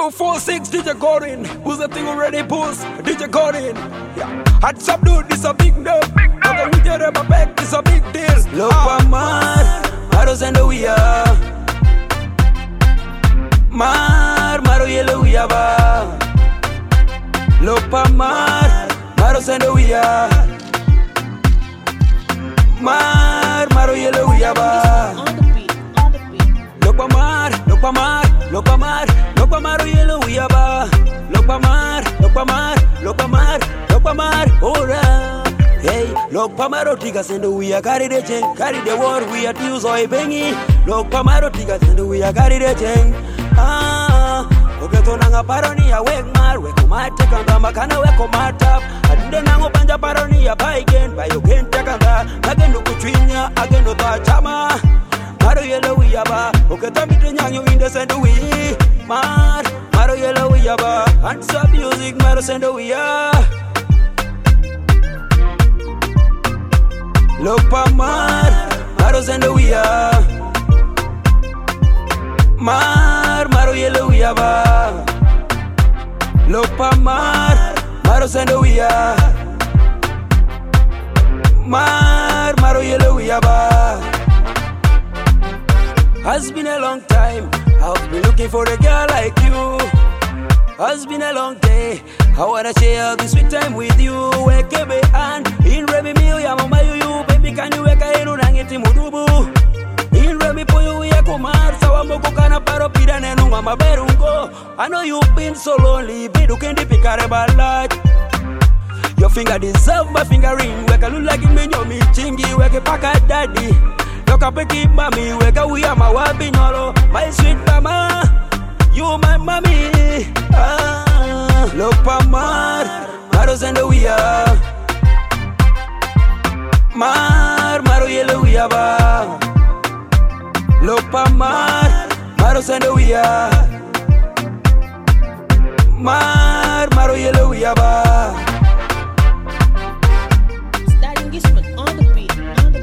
246 DJ Corin. Who's the thing already post? DJ Corin. Yeah. Hot subdued, this a big deal. Okay, with your rubber back, this a big deal. Lopa Maro sendo we are. Maro yellow we are. Lopa Maro sendo we are. Maro yellow we are. Lopa Maro yellow we are. Lopa Mar, ora. Hey, Lopa Maro tigas and we are carried a chain, carry the war we are to use oil bengy. Lopa Maro tigas and we are carried a chain. Oketonanga paronia wek mar, wekomata kanga makana wekomata. Adinde nango panja paronia baigen, bayogen takanga, again ukuchwinya, again utachama. Maro yellow we are, Oketamit nyanyo in the send we. Maro yellow we are, and some music Maro send we are. Lopa Maro send we are. Maro yellow we are. Lopa Maro send we are. Maro yellow we are. Has been a long time, I've been looking for a girl like you. Has been a long day, I wanna share this sweet time with you. Wekebe and in Remi Miu Yamama you, baby can you weka enu nangeti mudubu. In Remi Poyu Yakumar, Sawamoko kana paro pida nenu mama berungo. I know you've been so lonely, bidu kendi pikare balaj. Your finger deserve my finger ring, weka lulagi menyo michingi, weke paka daddy. Look up and keep mommy, weka we are my wabi nyolo. My sweet mama, you my mommy. Lopa Maro sendo we are. Maro yellow we are. Lopa Maro sendo we are. Maro yellow we are. Starting this one on the beat,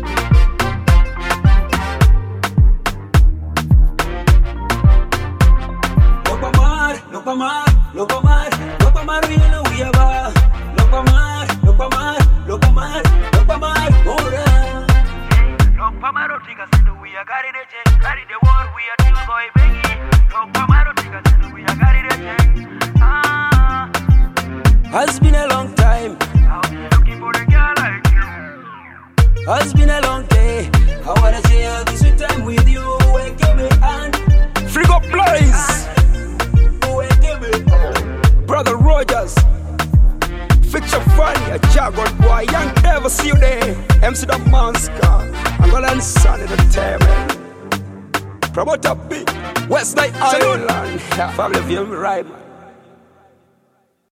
Lopa Maro yellow we are. Lopa Mar, ora. Lopa Maro tigas and we are carried a chain, carry the war we are to boy bengy. Lopa Maro tigas and we are carried a chain. Has been a long time, I've been looking for a girl like you. Has been a long day, I wanna share this sweet time with you. Wekebe and Frigo Blaze. Brother Rogers, Fiction Funny, a jargon boy, young ever see you there. MC the Monster, Angolan Sun Entertainment. Promoter B, West Night Island, family film right man.